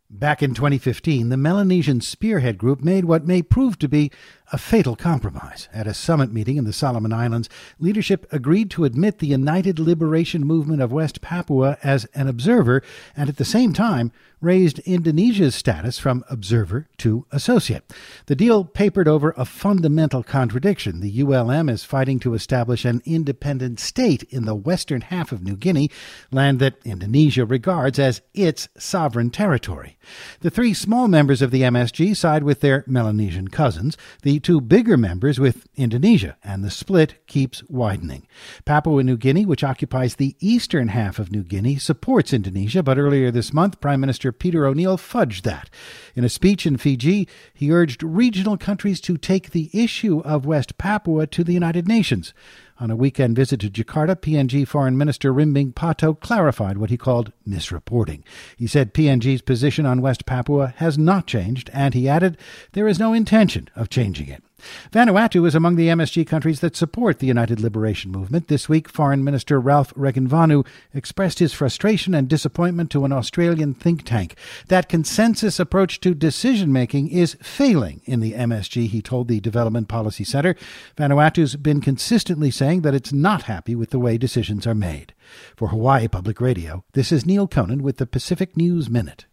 Back in 2015, the Melanesian Spearhead Group made what may prove to be a fatal compromise. At a summit meeting in the Solomon Islands, leadership agreed to admit the United Liberation Movement of West Papua as an observer and at the same time raised Indonesia's status from observer to associate. The deal papered over a fundamental contradiction. The ULM is fighting to establish an independent state in the western half of New Guinea, land that Indonesia regards as its sovereign territory. The three small members of the MSG side with their Melanesian cousins, the two bigger members with Indonesia, and the split keeps widening. Papua New Guinea, which occupies the eastern half of New Guinea, supports Indonesia, but earlier this month, Prime Minister Peter O'Neill fudged that. In a speech in Fiji, he urged regional countries to take the issue of West Papua to the United Nations. On a weekend visit to Jakarta, PNG Foreign Minister Rimbing Pato clarified what he called misreporting. He said PNG's position on West Papua has not changed, and he added there is no intention of changing it. Vanuatu is among the MSG countries that support the United Liberation Movement. This week, Foreign Minister Ralph Regenvanu expressed his frustration and disappointment to an Australian think tank. That consensus approach to decision-making is failing in the MSG, he told the Development Policy Centre. Vanuatu's been consistently saying that it's not happy with the way decisions are made. For Hawaii Public Radio, this is Neil Conan with the Pacific News Minute.